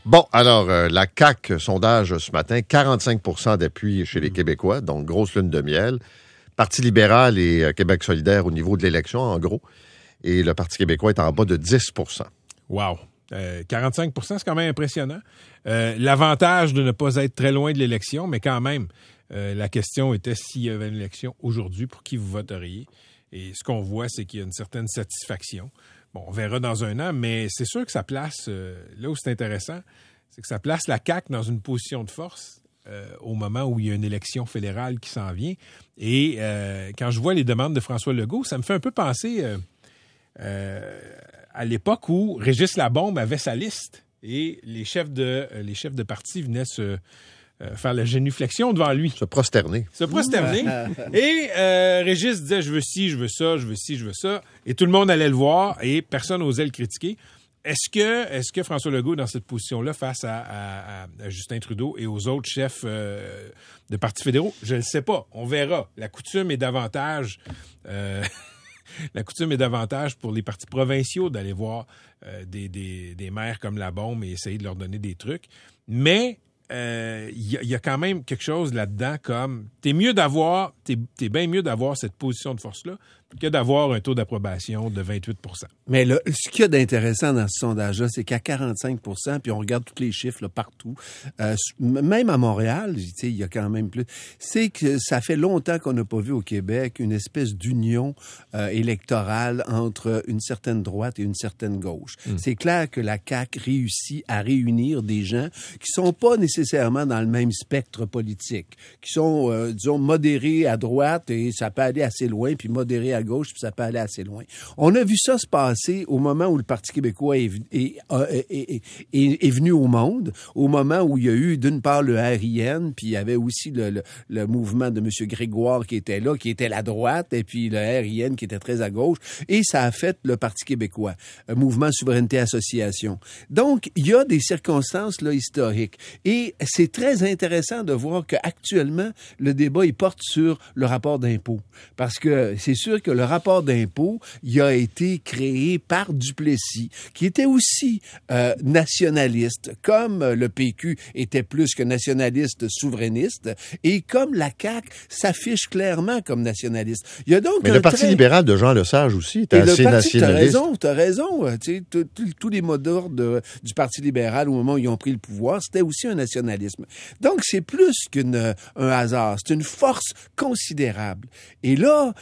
Bon, alors, la CAQ, sondage ce matin, 45% d'appui chez les Québécois, donc grosse lune de miel. Parti libéral et Québec solidaire au niveau de l'élection, en gros. Et le Parti québécois est en bas de 10%. Wow! 45%, c'est quand même impressionnant. L'avantage de ne pas être très loin de l'élection, mais quand même, la question était s'il y avait une élection aujourd'hui, pour qui vous voteriez. Et ce qu'on voit, c'est qu'il y a une certaine satisfaction. Bon, on verra dans un an, mais c'est sûr que ça place, là où c'est intéressant, c'est que ça place la CAQ dans une position de force au moment où il y a une élection fédérale qui s'en vient. Et quand je vois les demandes de François Legault, ça me fait un peu penser à l'époque où Régis Labombe avait sa liste et les chefs de parti venaient se faire la génuflexion devant lui. Se prosterner. Et Régis disait « je veux ci, je veux ça, je veux ci, je veux ça ». Et tout le monde allait le voir et personne n'osait le critiquer. Est-ce que François Legault est dans cette position-là face à Justin Trudeau et aux autres chefs de partis fédéraux? Je ne le sais pas. On verra. La coutume est davantage pour les partis provinciaux d'aller voir des maires comme Labombe et essayer de leur donner des trucs. Mais il y a quand même quelque chose là-dedans comme t'es bien mieux d'avoir cette position de force-là que d'avoir un taux d'approbation de 28%. Mais là, ce qu'il y a d'intéressant dans ce sondage-là, c'est qu'à 45%, puis on regarde tous les chiffres là, partout, même à Montréal, il y a quand même plus, c'est que ça fait longtemps qu'on n'a pas vu au Québec une espèce d'union électorale entre une certaine droite et une certaine gauche. C'est clair que la CAQ réussit à réunir des gens qui sont pas nécessairement dans le même spectre politique, qui sont, disons, modérés à droite et ça peut aller assez loin, puis modérés à gauche, puis ça peut aller assez loin. On a vu ça se passer au moment où le Parti québécois est venu au monde, au moment où il y a eu, d'une part, le RIN, puis il y avait aussi le mouvement de M. Grégoire qui était là, qui était la droite, et puis le RIN qui était très à gauche, et ça a fait le Parti québécois, Mouvement Souveraineté Association. Donc, il y a des circonstances là historiques. Et c'est très intéressant de voir qu'actuellement, le débat, il porte sur le rapport d'impôt. Parce que c'est sûr que le rapport d'impôt, il a été créé par Duplessis, qui était aussi nationaliste, comme le PQ était plus que nationaliste souverainiste, et comme la CAQ s'affiche clairement comme nationaliste. Il y a donc mais le Parti libéral de Jean Lesage aussi était assez nationaliste. T'as raison. Tu sais, tous les mots d'ordre du Parti libéral au moment où ils ont pris le pouvoir, c'était aussi un nationalisme. Donc, c'est plus qu'un hasard. C'est une force considérable. Et là,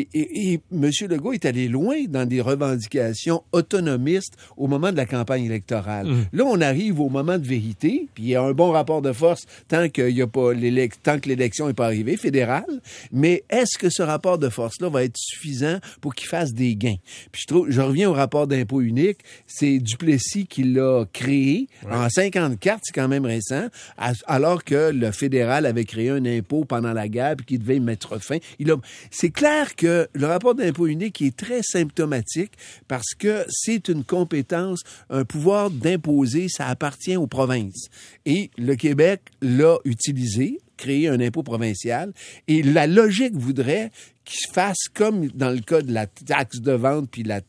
et M. Legault est allé loin dans des revendications autonomistes au moment de la campagne électorale. Là, on arrive au moment de vérité, puis il y a un bon rapport de force tant que l'élection n'est pas arrivée, fédérale. Mais est-ce que ce rapport de force-là va être suffisant pour qu'il fasse des gains? Puis je reviens au rapport d'impôt unique. C'est Duplessis qui l'a créé en 54, c'est quand même récent, alors que le fédéral avait créé un impôt pendant la guerre puis qui devait y mettre fin. C'est clair que le rapport d'impôt unique est très symptomatique parce que c'est une compétence, un pouvoir d'imposer, ça appartient aux provinces. Et le Québec l'a utilisé, créer un impôt provincial, et la logique voudrait qu'il se fasse comme dans le cas de la taxe de vente puis la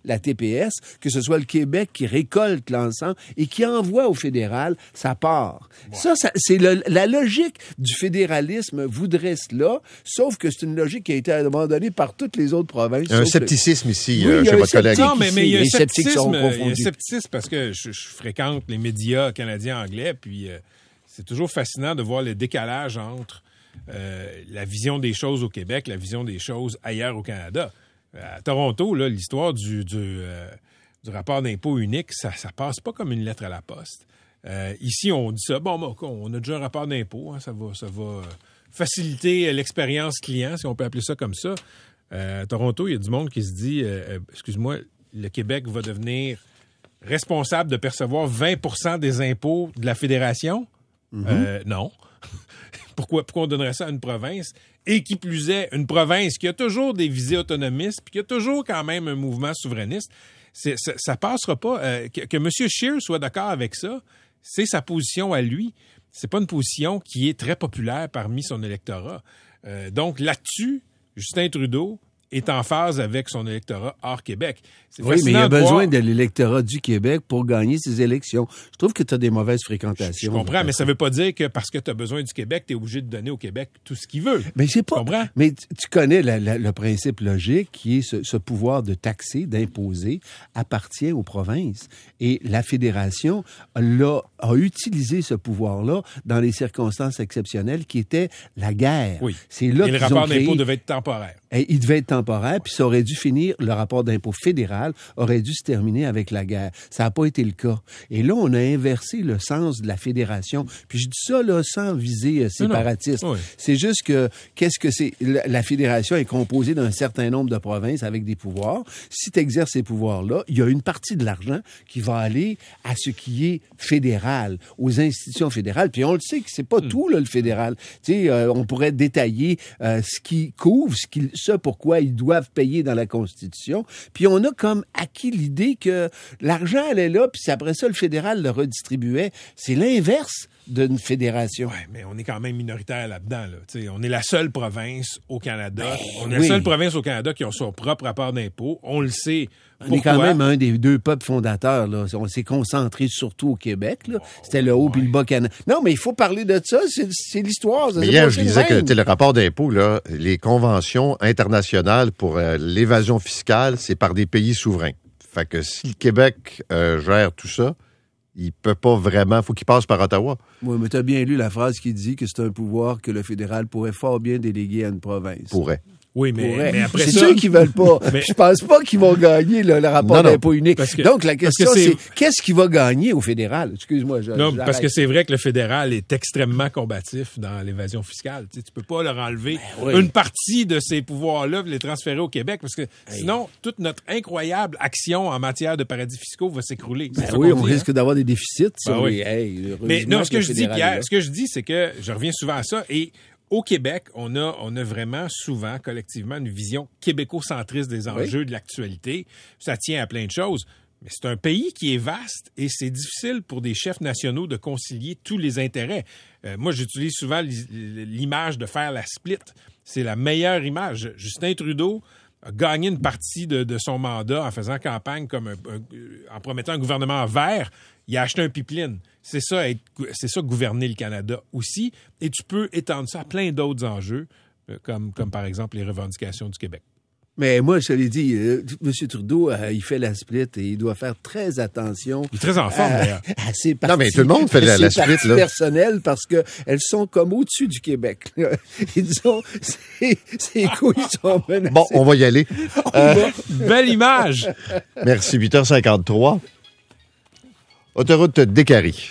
TPS, que ce soit le Québec qui récolte l'ensemble et qui envoie au fédéral sa part. Ouais. Ça c'est la logique du fédéralisme voudrait cela, sauf que c'est une logique qui a été abandonnée par toutes les autres provinces. Il y a un scepticisme ici chez votre collègue. Non, mais il y a un scepticisme parce que je fréquente les médias canadiens anglais, puis c'est toujours fascinant de voir le décalage entre la vision des choses au Québec, la vision des choses ailleurs au Canada. À Toronto, là, l'histoire du rapport d'impôt unique, ça passe pas comme une lettre à la poste. Ici, on dit ça, on a déjà un rapport d'impôt, hein, ça va faciliter l'expérience client, si on peut appeler ça comme ça. À Toronto, il y a du monde qui se dit, excuse-moi, le Québec va devenir responsable de percevoir 20% des impôts de la Fédération? Non. Pourquoi on donnerait ça à une province? Et qui plus est, une province qui a toujours des visées autonomistes puis qui a toujours quand même un mouvement souverainiste. Ça passera pas. Que M. Scheer soit d'accord avec ça, c'est sa position à lui. C'est pas une position qui est très populaire parmi son électorat. Donc là-dessus, Justin Trudeau est en phase avec son électorat hors Québec. Oui, mais il a besoin de l'électorat du Québec pour gagner ses élections. Je trouve que tu as des mauvaises fréquentations. Je comprends, mais ça veut pas dire que parce que tu as besoin du Québec, tu es obligé de donner au Québec tout ce qu'il veut. Mais c'est pas. Tu comprends? Mais tu connais le principe logique qui est ce pouvoir de taxer, d'imposer, appartient aux provinces. Et la Fédération a utilisé ce pouvoir-là dans les circonstances exceptionnelles qui étaient la guerre. Oui. C'est là et le rapport d'impôt devait être temporaire. Et il devait être temporaire, puis ça aurait dû finir, le rapport d'impôt fédéral aurait dû se terminer avec la guerre. Ça n'a pas été le cas. Et là, on a inversé le sens de la fédération. Puis je dis ça là sans viser séparatiste. Oui. C'est juste que, qu'est-ce que c'est? La fédération est composée d'un certain nombre de provinces avec des pouvoirs. Si tu exerces ces pouvoirs-là, il y a une partie de l'argent qui va aller à ce qui est fédéral, aux institutions fédérales. Puis on le sait que c'est pas tout, là, le fédéral. Tu sais, on pourrait détailler ce qui couvre, ce pourquoi ils doivent payer dans la Constitution. Puis on a comme acquis l'idée que l'argent allait là, puis après ça, le fédéral le redistribuait. C'est l'inverse d'une fédération. Oui, mais on est quand même minoritaire là-dedans. Là. On est la seule province au Canada. On est la seule province au Canada qui a son propre rapport d'impôt. On le sait. On est quand même un des deux peuples fondateurs. Là. On s'est concentré surtout au Québec. Là. C'était le Haut puis le Bas-Canada. Non, mais il faut parler de ça. C'est l'histoire. Mais hier, je disais que le rapport d'impôt, là, les conventions internationales pour l'évasion fiscale, c'est par des pays souverains. Fait que si le Québec gère tout ça, il peut pas vraiment, faut qu'il passe par Ottawa. Oui, mais tu as bien lu la phrase qui dit que c'est un pouvoir que le fédéral pourrait fort bien déléguer à une province. Pourrait. Oui, mais après ça... C'est ceux qui veulent pas. Mais... Je pense pas qu'ils vont gagner le rapport d'impôt unique. Donc, la question, c'est qu'est-ce qui va gagner au fédéral? Excuse-moi. Non, parce que c'est vrai que le fédéral est extrêmement combatif dans l'évasion fiscale. Tu peux pas leur enlever une partie de ces pouvoirs-là et les transférer au Québec parce que sinon, toute notre incroyable action en matière de paradis fiscaux va s'écrouler. On risque d'avoir des déficits. Mais non, ce que je dis, Pierre, c'est que je reviens souvent à ça et au Québec, on a vraiment souvent, collectivement, une vision québécocentriste des enjeux de l'actualité. Ça tient à plein de choses. Mais c'est un pays qui est vaste et c'est difficile pour des chefs nationaux de concilier tous les intérêts. Moi, j'utilise souvent l'image de faire la split. C'est la meilleure image. Justin Trudeau a gagné une partie de son mandat en faisant campagne en promettant un gouvernement vert. Il a acheté un pipeline. C'est ça gouverner le Canada aussi. Et tu peux étendre ça à plein d'autres enjeux, comme par exemple les revendications du Québec. Mais moi, je te l'ai dit, M. Trudeau, il fait la split et il doit faire très attention. Il est très en forme, d'ailleurs. À ses parties, non, mais tout le monde fait la split, là. Personnelles parce que elles sont comme au-dessus du Québec. Et disons, ses couilles sont menacées. Bon, on va y aller. Belle image! Merci, 8h53. Autoroute d'Écarie.